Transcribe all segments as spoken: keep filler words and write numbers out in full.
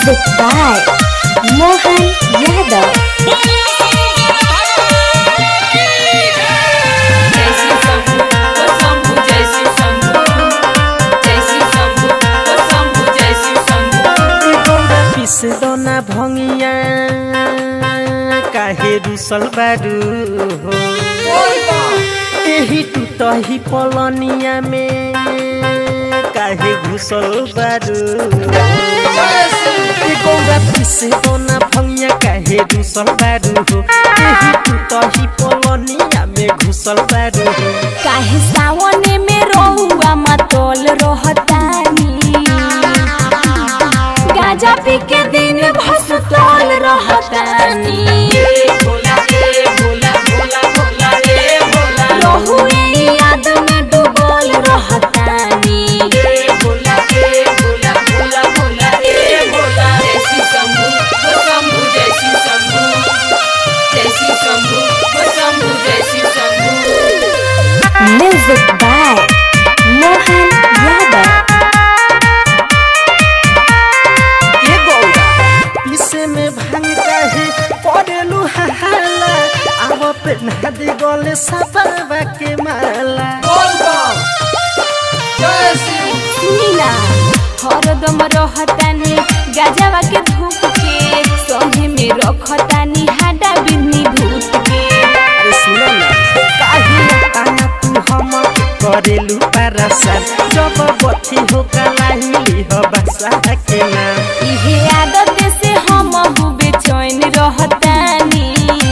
Music by Mohan Yadav. दोना भंगिया काहे रुसल बारू हो एही टूटही पलनिया में काहे घुसल बारू गौरा पिसे दोना भंगिया काहे रुसल बारू हो एही टूटही पलनिया में घुसल बारू हो काहे सावने में रोहुआ मतोल रहतानी गाजा पी के दिन भसतोल रहतानी भोला ए भोला भोला भोला ए भोला रोहुए याद में डूबल रहतानी भोला ए भोला भोला भोला ए भोला जैसी शंभू ओ शंभू जैसी शंभू जैसी शंभू ओ शंभू जैसी शंभू। Music by Mohan Yadav. में भांग काहे पड़ेलू हाला आव पे नदी गले सपरवा के माला सुनीला हरदम रहतानी गाजावा के धूप के संगे में रखतानी हाडा बिन्नी भूत के। अरे सुनो ना काहे ताना तू हम करेलू परसा जब बथी हो कलाही हो बसा के ना इहे आदत से हम बेचैन रहतानी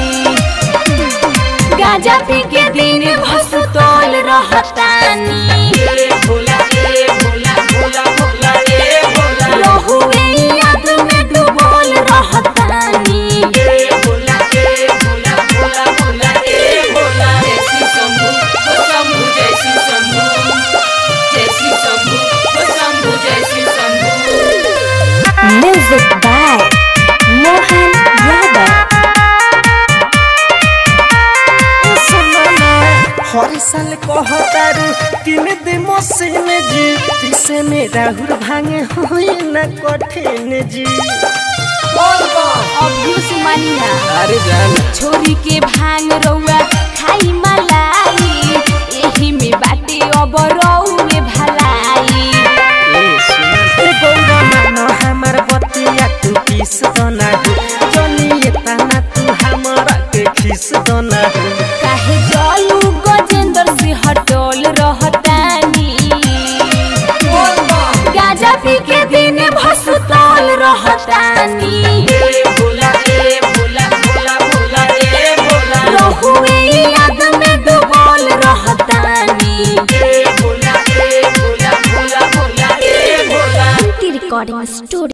गाजा पी के दिन भसतोल रहतानी भोला ए भोला भोला भोला ए भोला रोहुए याद में डूबल रहतानी भोला ए भोला भोला भोला ए भोला जैसी शंभू ओ शंभू जैसी शंभू जैसी शंभू ओ शंभू जैसी शंभू। Music by Mohan Yadav. हर साल कहतारू तीन दिन मशीन जी पीसे में राहुल भांगे होई न कठिन जी अभी सुमानिया अरे जान छोरी के भांग रौआ खाई मलाई एही में बाटे अब रौए भलाई ए सुन ए गौरा मानो हमर बतिया तू किस दना हो जनी तना तू हमरा के खिस दना हो काहे जलू गजेंद्र से हटोल रहतानी गाजा पी के दिन भसतोल रहतानी भोला ए भोला भोला भोला ए भोला रोहुए याद में डूबल रहतानी भोला ए भोला भोला भोला ए भोला। Recording studio.